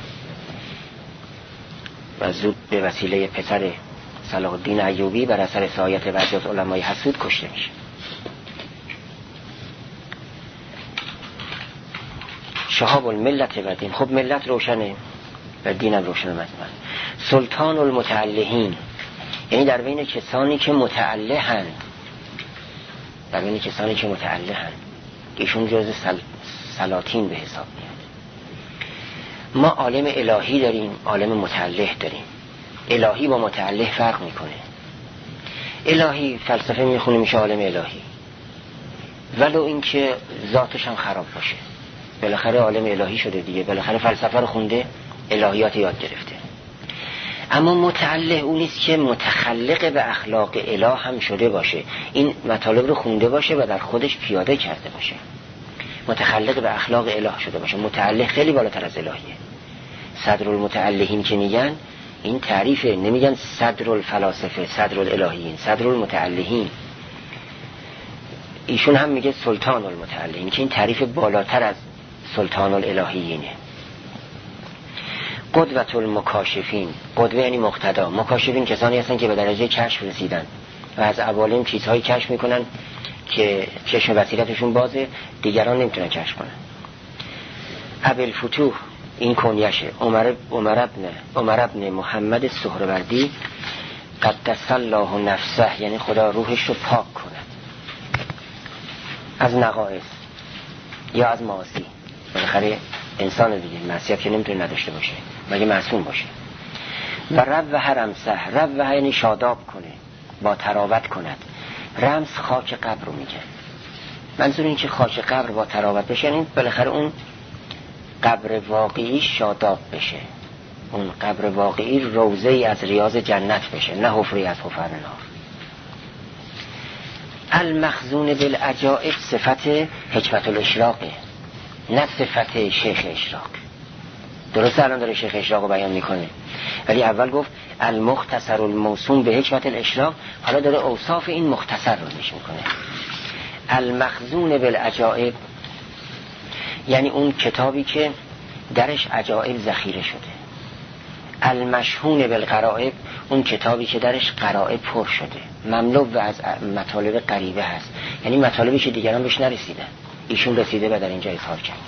و زود به وسیله پسر صلاح الدین ایوبی بر اثر سایت بعضی از علمای حسود کشته میشه. شهاب الملت و دین. خب ملت روشنه و دینم روشنه. مثلا سلطان المتعلهین، یعنی در بین کسانی که متعلهند، در بین کسانی که متعلهند ایشون جز سل... سلاطین به حساب میاد. ما عالم الهی داریم، عالم متعله داریم. الهی با متعله فرق میکنه. الهی فلسفه میخونه میشه عالم الهی، ولو اینکه ذاتش هم خراب باشه، بالاخره عالم الهی شده دیگه، بالاخره فلسفه رو خونده، الهیات یاد گرفته. اما متعله اون نیست که متخلق به اخلاق اله هم شده باشه، این مطالب رو خونده باشه و در خودش پیاده کرده باشه، متخلق به اخلاق اله شده باشه. متعله خیلی بالاتر از الهیه. صدر المتعلهین که میگن این تعریفه، نمیگن صدر الفلاسفه، صدر الالهیین، صدر المتعلهین. ایشون هم میگه سلطان المتعلهین که این تعریف بالاتر از سلطان الالهیینه. قدوت المکاشفین، قدوه یعنی مقتدا. مکاشفین کسانی هستن که به درجه کشف رسیدن و از عوالم چیزهایی کشف میکنن که چشم بصیرتشون بازه، دیگران نمیتونن کشف کنن. ابوالفتوح این کنیشه. عمر عمر ابن عمر ابن محمد سهروردی قدس الله نفسه، یعنی خدا روحش رو پاک کنه از نقائص یا از معاصی. بالاخره انسان دیگه معصیت که نمیتونه نداشته باشه مگه معصوم باشه. و رب و رمسه، رب و یعنی شاداب کنه، با تراوت کند. رمز خاک قبر رو میگه. منظور این که خاک قبر با تراوت بشه یعنی بالاخره اون قبر واقعی شاداب بشه، اون قبر واقعی روضه ای از ریاض جنت بشه، نه حفری از حفر نار. المخزون بالعجائب صفت حکمت الاشراقه. نه صفت شیخ اشراق. درسته الان داره شیخ اشراق رو بیان میکنه، ولی اول گفت المختصر الموسوم به حکمت الاشراق، حالا داره اوصاف این مختصر رو نشون میکنه. المخزون بالعجائب یعنی اون کتابی که درش عجائب ذخیره شده. المشحون بالغرائب اون کتابی که درش غرائب پر شده، مملو از مطالب غریبه هست، یعنی مطالبی که دیگران بهش نرسیدن، ایشون رسیده و در اینجا اظهار کرد.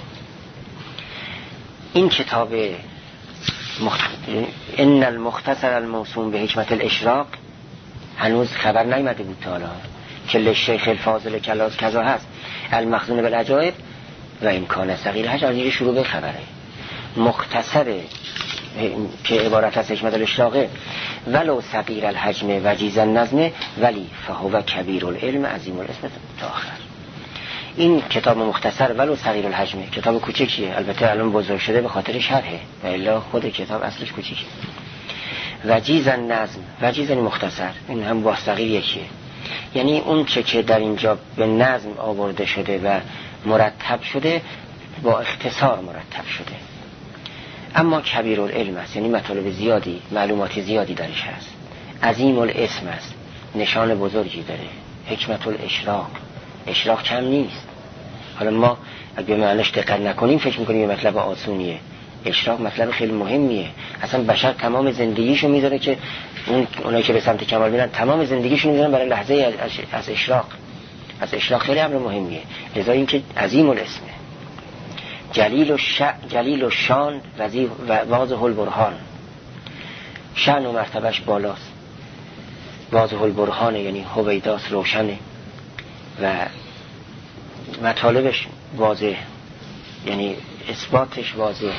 این کتاب مخت... ان المختصر الموسوم به حکمت الاشراق هنوز خبر نیامده بود تا حالا که لشیخ الفاضل کلاس کذا هست. المخزون بالعجائب و امکان صغیر حج از اینجا شروع به خبره. مختصر که عبارت از حکمت الاشراقه ولو صغیر الحجم وجیز النظم ولی فهو کبیر العلم عظیم الاسم تا آخر. این کتاب مختصر ولو صغیر الحجم کتاب کوچیکیه، البته الان بزرگ شده به خاطر شرحه و الا خود کتاب اصلش کوچیکه. وجیز النظم وجیز یعنی مختصر، این هم با صغیر یکیه، یعنی اون چه که در اینجا به نظم آورده شده و مرتب شده با اختصار مرتب شده. اما کبیر العلم است، یعنی مطالب زیادی، معلومات زیادی درش هست. عظیم الاسم است، نشان بزرگی داره. حکمت الاشراق، اشراق کم نیست. حالا ما اگه به معنیش دقت نکنیم فکر میکنیم یه مطلب آسونیه. اشراق مطلب خیلی مهمیه. اصلا بشر تمام زندگیشو میذاره که اون اونایی که به سمت کمال میرن تمام زندگیشو میذارن برای لحظه از اشراق. از اشراق خیلی امر مهمیه. لذا اینکه عظیم الاسمه، جلیل و ش... جلیل و شان و واضح البرهان، شان و مرتبهش بالاست، واضح البرهان یعنی هویداست، روشنه و مطالبش واضح، یعنی اثباتش واضح.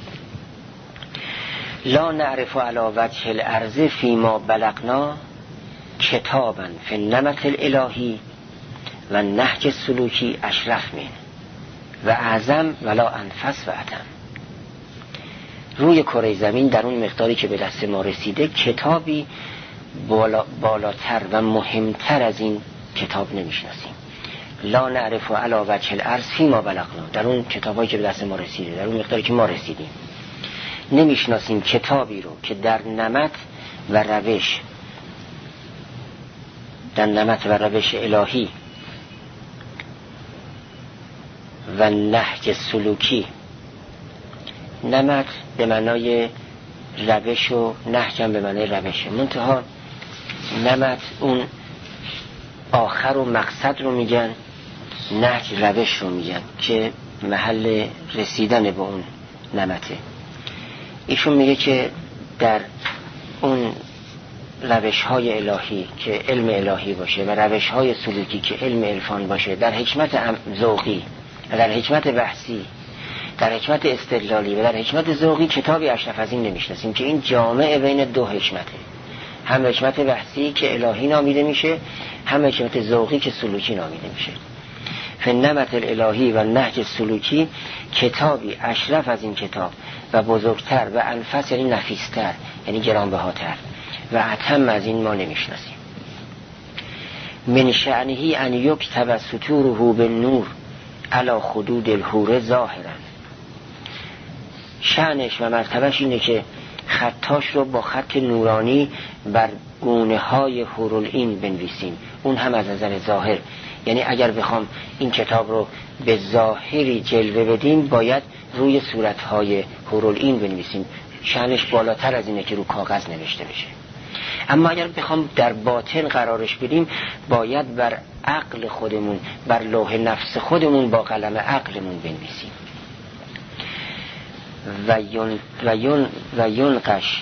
لا نعرف علی وجه الارض فیما بلغنا کتابا فی النمط الالهی و نهج سلوکی اشرف من و اعظم ولا انفس و اتم. روی کره زمین در اون مقداری که به دست ما رسیده کتابی بالا بالاتر و مهمتر از این کتاب نمیشناسیم. لا نعرف علی وجه الارض فیما بلغنا، در اون کتابایی که به دست ما رسیده، در اون مقداری که ما رسیدیم نمیشناسیم کتابی رو که در نمط و روش در نمط و روش الهی و نهج سلوکی، نمط به معنای روش و نهج هم به معنای روشه، منتها نمط اون آخر و مقصد رو میگن، نهج روش رو میگن که محل رسیدن به اون نمطه. ایشون میگه که در اون روش های الهی که علم الهی باشه و روش های سلوکی که علم عرفان باشه، در حکمت ذوقی و در حکمت بحثی، در حکمت استدلالی و در حکمت ذوقی کتابی اشرف از این نمیشناسیم که این جامع بین دو حکمته، هم حکمت بحثی که الهی نامیده میشه، هم حکمت ذوقی که سلوکی نامیده میشه. فنمت الالهی و نهج سلوکی کتابی اشرف از این کتاب و بزرگتر و انفس یعنی نفیستر یعنی گرانبهاتر و اتم از این ما نمیشناسیم. من شأنه ان یکتب سطوره بالنور علی خدود الحور ظاهرا. شأنش و مرتبهش اینه که خطاش رو با خط نورانی بر گونه های حورالعین بنویسیم، اون هم از نظر ظاهر، یعنی اگر بخوام این کتاب رو به ظاهری جلوه بدیم باید روی صورتهای حورالعین بنویسیم، شأنش بالاتر از اینه که رو کاغذ نوشته بشه. اما اگر بخوام در باطن قرارش بدیم باید بر عقل خودمون، بر لوح نفس خودمون با قلم عقلمون بنویسیم. و ین و ین و ینقش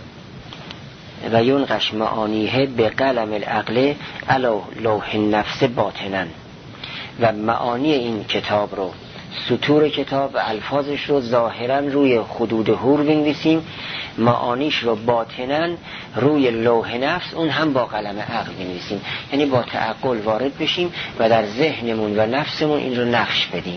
و ینقش معانیه به قلم العقل علی لوح نفس باطنن، و معانی این کتاب رو، سطور کتاب و الفاظش رو ظاهرا روی خدود حور بنویسیم، معانیش رو باطنن روی لوح نفس اون هم با قلم عقل بنویسیم، یعنی با تعقل وارد بشیم و در ذهنمون و نفسمون این رو نقش بدیم.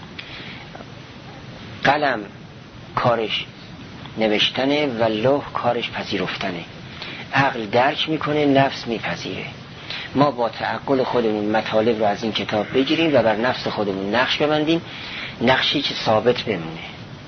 قلم کارش نوشتنه و لوح کارش پذیرفتنه، عقل درک میکنه، نفس میپذیره. ما با تعقل خودمون مطالب رو از این کتاب بگیریم و بر نفس خودمون نقش ببندیم نقشی که ثابت بمونه.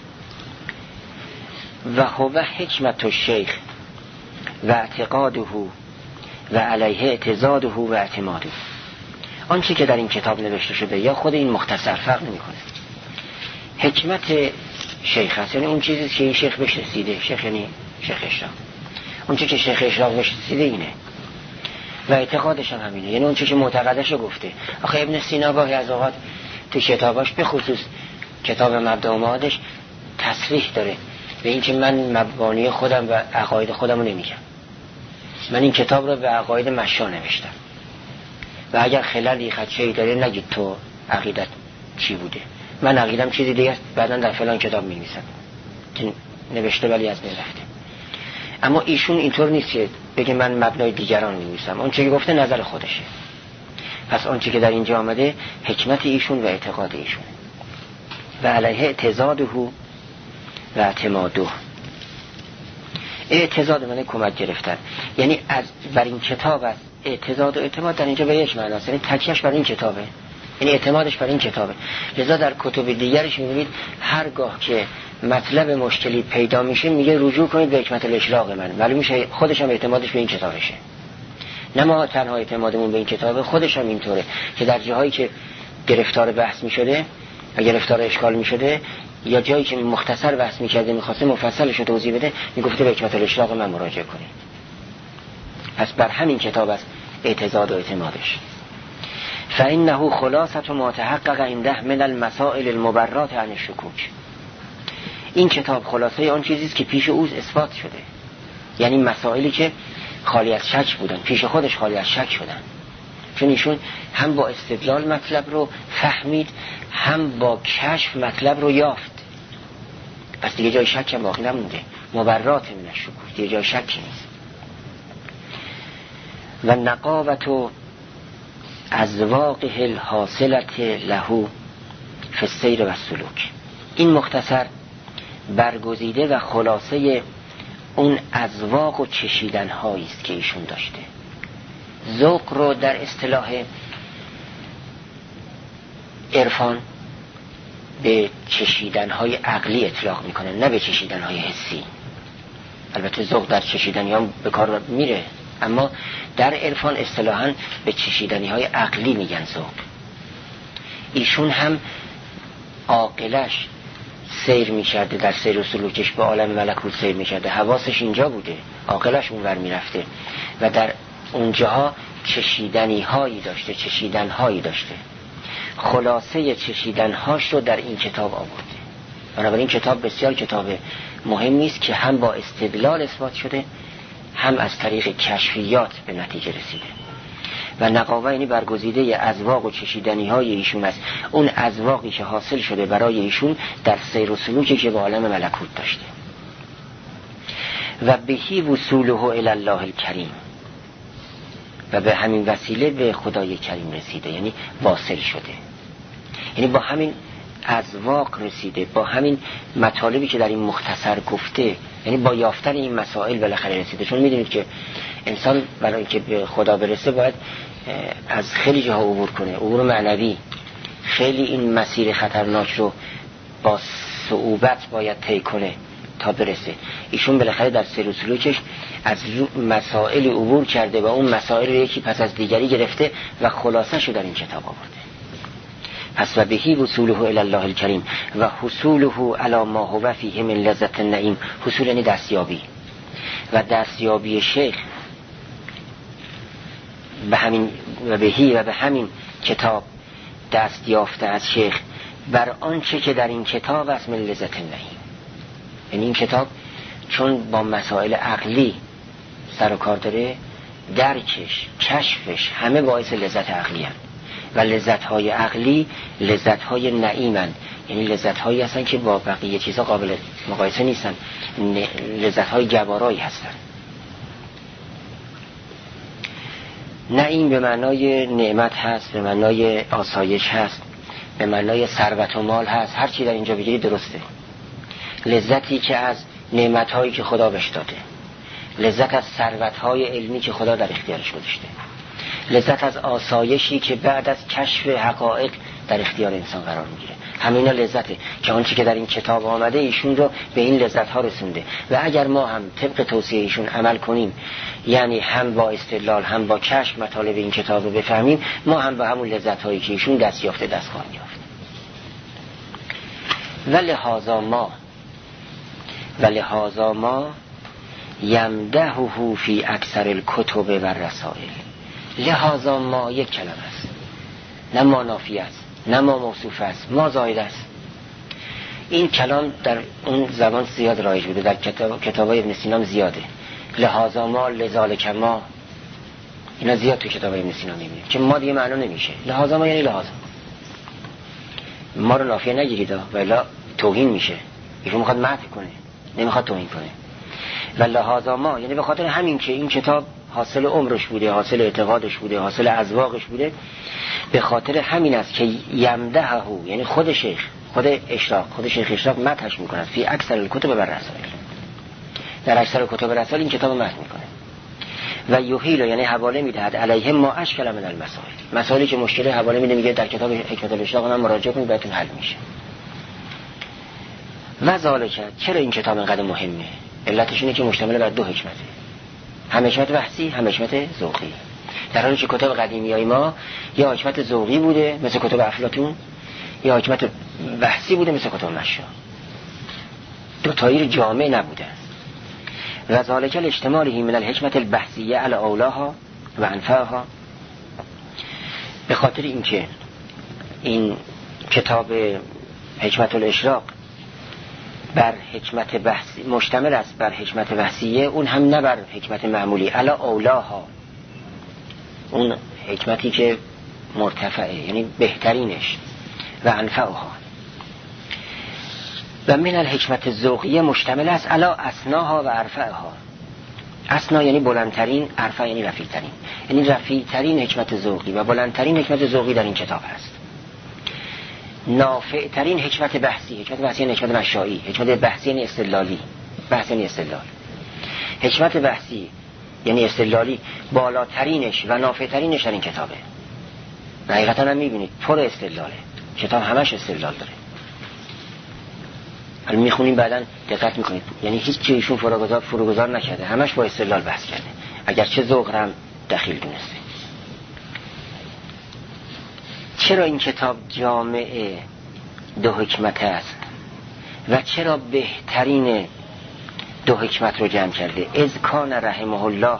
و هو حکمت الشیخ و اعتقاده و علیه اعتزاده و اعتماده. آنچه که در این کتاب نوشته شده یا خود این مختصر فرق نمی‌کنه. حکمت شیخ هست، یعنی اون چیزی که این شیخ بهش رسیده. شیخ یعنی شیخ اشراق، اون چیزی که شیخ اشراق بهش رسیده اینه. و اعتقادش هم همینه، یعنی اون چیزی که معتقدش رو گفته. آخه ابن سینا گاهی از اوقات تو کتاباش به خصوص کتاب مبدأ و معادش تصریح داره به این که من مبانی خودم و عقاید خودم رو نمیگم، من این کتاب رو به عقاید مشا نوشتم و اگر خلالی خدشه‌ای داره نگید تو عقیدت چی بوده، من عقیدم چیزی دیگه است، بعداً در فلان کتاب می‌نویسم که نوشته ولی از بین رفته. اما ایشون اینطور نیست که بگه من مبنای دیگران می‌نویسم، اون چیزی که گفته نظر خودشه. پس اون چیزی که در اینجا آمده حکمت ایشون و اعتقاد ایشون و علیه اعتزاده و اعتماده. اعتزاد معنی کمک گرفتن، یعنی از بر این کتاب است. اعتزاد و اعتماد در اینجا به یک معنی است، یعنی تکیهش بر این کتابه، یعنی اعتمادش بر این کتابه. لذا در کتب دیگرش می‌بینید هرگاه که مطلب مشکلی پیدا میشه میگه رجوع کنید به حکمت الاشراق من، معلوم میشه خودش هم اعتمادش به این کتابشه. نه ما تنها اعتمادمون به این کتابه، خودش هم اینطوره که در جاهایی که گرفتار بحث میشده و گرفتار اشکال میشده یا جایی که مختصر بحث میکرده میخواسته مفصلش رو توضیح بده میگفته به حکمت الاشراق من مراجعه کنید. پس بر همین کتاب است اعتزاد و اعتمادش. فإنه خلاصة ما تحقق عنده من المسائل المبرات عن الشکوک. این کتاب خلاصه آن چیزی است که پیش او اثبات شده، یعنی مسائلی که خالی از شک بودن پیش خودش خالی از شک شدن، چون ایشون هم با استدلال مطلب رو فهمید هم با کشف مطلب رو یافت. پس دیگه جای شک هم باقی نمونده، مبرات من الشکوک، دیگه جای شکی نیست. و نقاوت و ازواقه الحاصلت له فی السیر و السلوک. این مختصر برگزیده و خلاصه اون ازواق و چشیدن هایی است که ایشون داشته. ذوق رو در اصطلاح عرفان به چشیدن های عقلی اطلاق میکنه، نه به چشیدن های حسی. البته ذوق در چشیدنی هم به کار میره، اما در عرفان اصطلاحاً به چشیدنی های عقلی میگن ذوق. ایشون هم عاقلش سیر میکرده، در سیر و سلوکش به عالم ملکوت سیر میکرده، حواسش اینجا بوده، عاقلش اونور میرفته و در اونجاها چشیدنی هایی داشته، چشیدن هایی داشته. خلاصه چشیدن هاش رو در این کتاب آورده. بنابراین کتاب بسیار کتاب مهمی است که هم با استدلال اثبات شده هم از طریق کشفیات به نتیجه رسیده. و نقاوه یعنی برگزیده ازواق و چشیدنی های ایشون است، اون ازواقی که حاصل شده برای ایشون در سیر و سلوکی که با عالم ملکوت داشته. و بهی وصوله الی الله الکریم، و به همین وسیله به خدای کریم رسیده، یعنی واصل شده، یعنی با همین ازواق رسیده، با همین مطالبی که در این مختصر گفته، یعنی با یافتن این مسائل بالاخره رسیده. چون میدونید که انسان برای اینکه به خدا برسه باید از خیلی جاها عبور کنه، عبور معنوی. خیلی این مسیر خطرناک رو با صعوبت باید طی کنه تا برسه. ایشون بالاخره در سیر و سلوکش از مسائل عبور کرده و اون مسائل رو یکی پس از دیگری گرفته و خلاصه شو در این کتاب آورده. پس و بهی وصوله الی الله الکریم و حصوله علی ما هو فیه من لذت النعیم. حصول یعنی دستیابی، و دستیابی شیخ به همین و بهی و به همین کتاب دست یافته از شیخ بر آنچه که در این کتاب است من لذت النعیم. یعنی این کتاب چون با مسائل عقلی سر و کار داره، درکش، کشفش همه باعث لذت عقلی هست و لذت های عقلی لذت های نعیمن، یعنی لذت هایی هستن که با بقیه چیزا قابل مقایسه نیستن، لذت های جوارایی هستن. نعیم به معنای نعمت هست، به معنای آسایش هست، به معنای ثروت و مال هست. هر چی در اینجا بگیری درسته. لذتی که از نعمت هایی که خدا بهش داده، لذت از ثروت های علمی که خدا در اختیارش گذاشته، لذت از آسایشی که بعد از کشف حقایق در اختیار انسان قرار میگیره. همه اینا لذته که آنچه که در این کتاب آمده ایشون رو به این لذت ها رسونده. و اگر ما هم طبق توصیه ایشون عمل کنیم، یعنی هم با استدلال هم با کشف مطالب این کتاب رو بفهمیم، ما هم به همون لذت هایی که ایشون دست یافته دست خواهیم یافت. ولهذا ما ولهذا ما یمدحه فی اکثر الکتب و رسائل. لهذا ما یک کلمه است، نه ما نافیه است، نه ما موصوف است، ما زائد است. این کلام در اون زبان زیاد رایج بوده، در کتاب کتابای ابن سینا زیاده. لهذا ما، لذالک ما، اینا زیاد تو کتابای ابن سینا میبینیم که ما دیگه معنا نمیشه. لهذا ما یعنی لهذا ما رو نافیه نگیرید، ولی توهین میشه. ایشون میخواد مدح کنه، نمیخواد توهین کنه. و لهذا ما یعنی به خاطر همین که این کتاب حاصل عمرش بوده، حاصل اعتقادش بوده، حاصل اذواقش بوده، به خاطر همین است که یمدحه، یعنی خود شیخ، خود اشراق، خود شیخ اشراق مدحش میکنه فی اکثر الکتب و رسائل، در اکثر کتب رسائل این کتاب مدح میکنه. و یحیل یعنی حواله میدهد علیهم ما اشکل من المسائل، مسائلی که مشکل حواله میده، میگه در کتاب حکمت الاشراق هم مراجعه کنید بهتون حل میشه. و ذالک، چرا این کتاب اینقدر مهمه؟ علتش اینه که مشتمل بر دو حکمته، هم حکمت بحثی هم حکمت ذوقی. در حالی که کتاب قدیمیای ما یا حکمت ذوقی بوده مثل کتاب افلاطون، یا حکمت بحثی بوده مثل کتاب مشا، دو تایی جامع نبوده. و ذالک الاجتماعی من الحکمت البحثیه علی اولاها و انفعها، به خاطر اینکه این کتاب حکمت الاشراق بر حکمت بحثی مشتمل است، بر حکمت بحثیه، اون هم نه بر حکمت معمولی، علی اولاها، اون حکمتی که مرتفعه یعنی بهترینش، و انفعها. و من الحکمت الذوقیه مشتمل است علی اسناها و ارفعها. اسنا یعنی بلندترین، ارفع یعنی رفیعترین، یعنی رفیعترین حکمت ذوقی و بلندترین حکمت ذوقی در این کتاب هست. نافع ترین حکمت بحثی، حکمت بحثی یعنی حکمت مشائی، حکمت بحثی یعنی استدلالی، بحث یعنی استدلال. حکمت بحثی یعنی استدلالی بالاترینش و نافع ترینش در این کتابه. حقیقتا هم میبینید پر استدلاله، کتاب همش استدلال داره. حالا میخونیم بعدن دقت میکنید، یعنی هیچ چیز ایشون فروگذار فروگذار نکرده، همش با استدلال بحث کرده، اگرچه ذوق هم دخیل دونسته. چرا این کتاب جامع دو حکمت است و چرا بهترین دو حکمت رو جمع کرده؟ اذ کان رحمه الله،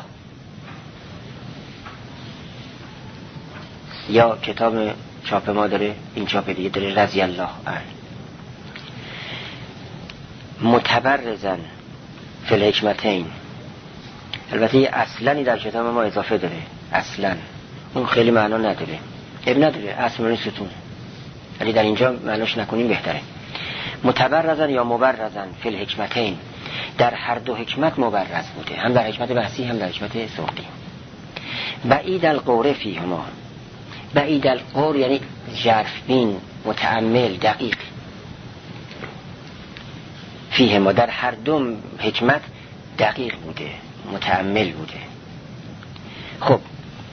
یا کتاب چاپ ما داره، این چاپ دیگه داره، رضی الله عنه، متبرزن فی الحکمتین. البته یه اصلنی در کتاب ما اضافه داره، اصلا اون خیلی معنا نداره، اب نداره، اصل من ستون، ولی در اینجا معناش نکنیم بهتره. متبرزن یا مبرزن فی الحکمتین، در هر دو حکمت مبرز بوده، هم در حکمت بحثی هم در حکمت ذوقی. بعید القور فیهما، بعید القور یعنی ژرف بین، متأمل، دقیق. فیهما در هر دو حکمت دقیق بوده، متأمل بوده. خب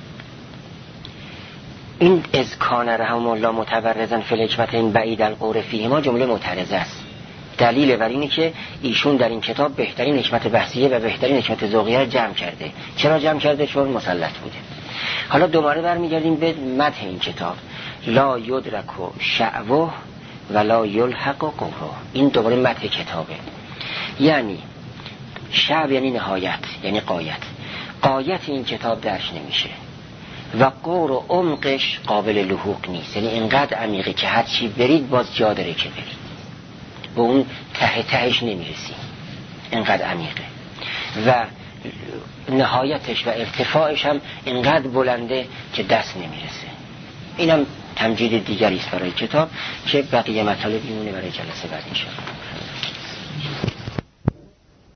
این از کان رحمه الله متبرزن فی الحکمتین بعید القور فیهما جمله معترضه است. دلیل بر اینه که ایشون در این کتاب بهترین حکمت بحثیه و بهترین حکمت ذوقیه رو جمع کرده. چرا جمع کرده؟ چون مسلط بوده. حالا دوباره برمیگردیم به متن این کتاب، لا یدرک شعوه ولا یلحق قوه. این دوباره متن کتابه، یعنی شعب یعنی نهایت، یعنی قایت، قایت این کتاب درش نمیشه و قور و عمقش قابل لحوق نیست، یعنی اینقدر عمیقه که هر چی برید باز جا داره که برید، به اون ته تهش نمیرسی، اینقدر عمیقه. و نهایتش و ارتفاعش هم اینقدر بلنده که دست نمیرسه. اینم تمجید دیگری است برای کتاب که بقیه مطالب میمونه برای جلسه بعد ان شاء الله.